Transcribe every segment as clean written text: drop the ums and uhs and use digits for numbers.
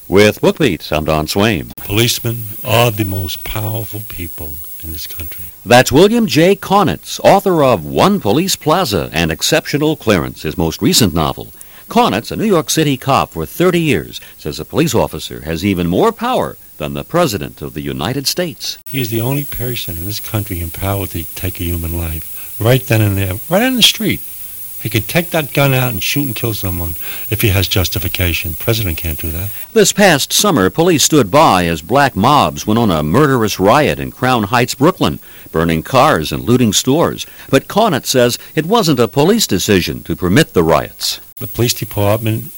With BookBeat, I'm Don Swain. Policemen are the most powerful people in this country. That's William J. Kaunitz, author of One Police Plaza and Exceptional Clearance, his most recent novel. Kaunitz, a New York City cop for 30 years, says a police officer has even more power than the President of the United States. He is the only person in this country empowered to take a human life, right then and there, right on the street. He can take that gun out and shoot and kill someone if he has justification. The President can't do that. This past summer, police stood by as black mobs went on a murderous riot in Crown Heights, Brooklyn, burning cars and looting stores. But Kaunitz says it wasn't a police decision to permit the riots. The police department,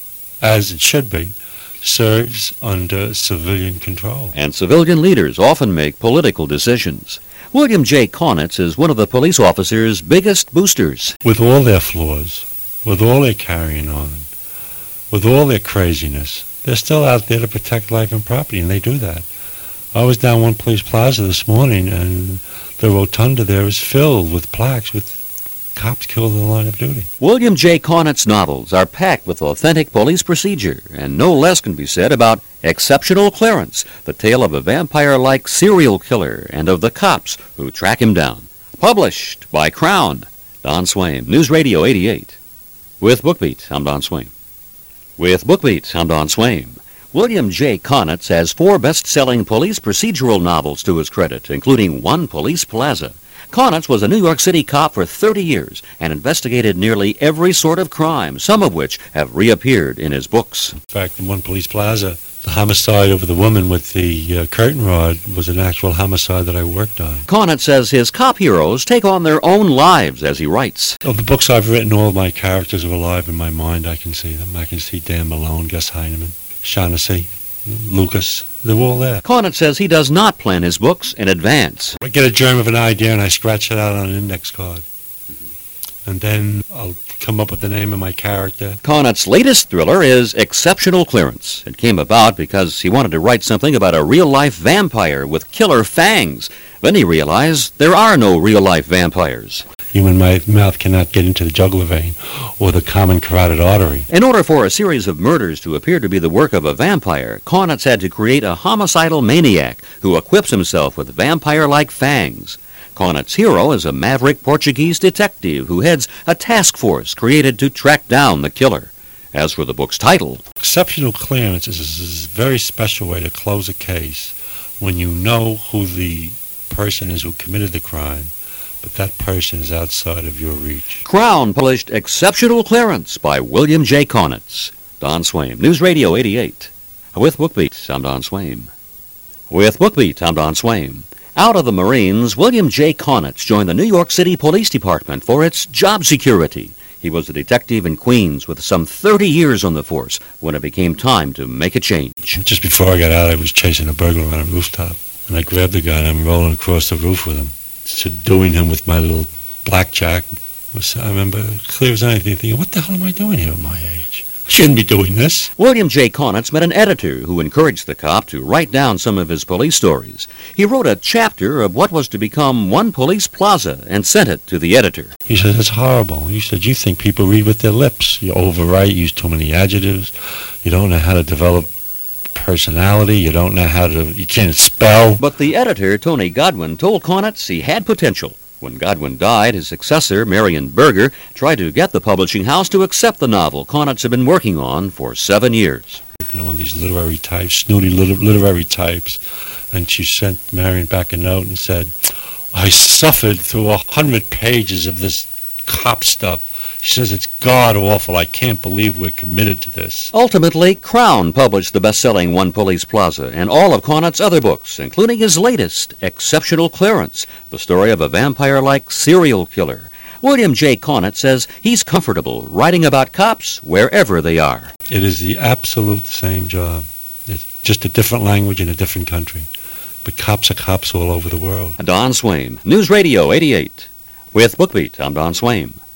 as it should be, serves under civilian control. And civilian leaders often make political decisions. William J. Kaunitz is one of the police officers' biggest boosters. With all their flaws, with all their carrying on, with all their craziness, they're still out there to protect life and property, and they do that. I was down One Police Plaza this morning, and the rotunda there is filled with plaques with cops killed in the line of duty. William J. Kaunitz novels are packed with authentic police procedure, and no less can be said about Exceptional Clearance, the tale of a vampire-like serial killer and of the cops who track him down. Published by Crown. Don Swain, News Radio 88. With BookBeat, I'm Don Swain. With BookBeat, I'm Don Swain. William J. Kaunitz has 4 best-selling police procedural novels to his credit, including One Police Plaza. Kaunitz was a New York City cop for 30 years and investigated nearly every sort of crime, some of which have reappeared in his books. In fact, in One Police Plaza, the homicide over the woman with the curtain rod was an actual homicide that I worked on. Kaunitz says his cop heroes take on their own lives as he writes. Of the books I've written, all of my characters are alive in my mind. I can see them. I can see Dan Malone, Gus Heineman, Shaughnessy, Lucas. They're all there. Kaunitz says he does not plan his books in advance. I get a germ of an idea and I scratch it out on an index card. And then I'll come up with the name of my character. Kaunitz's latest thriller is Exceptional Clearance. It came about because he wanted to write something about a real-life vampire with killer fangs. Then he realized there are no real-life vampires. Human mouth cannot get into the jugular vein or the common carotid artery. In order for a series of murders to appear to be the work of a vampire, Kaunitz had to create a homicidal maniac who equips himself with vampire-like fangs. Kaunitz's hero is a maverick Portuguese detective who heads a task force created to track down the killer. As for the book's title, Exceptional Clearance is a very special way to close a case when you know who the person is who committed the crime, but that person is outside of your reach. Crown published Exceptional Clearance by William J. Kaunitz. Don Swain, News Radio 88. With BookBeat, I'm Don Swain. With BookBeat, I'm Don Swain. Out of the Marines, William J. Kaunitz joined the New York City Police Department for its job security. He was a detective in Queens with some 30 years on the force when it became time to make a change. Just before I got out, I was chasing a burglar on a rooftop, and I grabbed the gun and I'm rolling across the roof with him, subduing him with my little blackjack. I remember clear as anything thinking, what the hell am I doing here at my age? I shouldn't be doing this. William J. Kaunitz met an editor who encouraged the cop to write down some of his police stories. He wrote a chapter of what was to become One Police Plaza and sent it to the editor. He said, it's horrible. He said, you think people read with their lips. You overwrite, use too many adjectives. You don't know how to develop personality. You don't know how to, you can't spell. But the editor, Tony Godwin, told Kaunitz he had potential. When Godwin died, his successor, Marion Berger, tried to get the publishing house to accept the novel Kaunitz had been working on for 7 years. You know, one of these literary types, snooty literary types, and she sent Marion back a note and said, I suffered through 100 pages of this cop stuff. She says, it's god-awful. I can't believe we're committed to this. Ultimately, Crown published the best-selling One Police Plaza and all of Kaunitz's other books, including his latest, Exceptional Clearance, the story of a vampire-like serial killer. William J. Kaunitz says he's comfortable writing about cops wherever they are. It is the absolute same job. It's just a different language in a different country. But cops are cops all over the world. Don Swain, News Radio 88. With BookBeat, I'm Don Swain.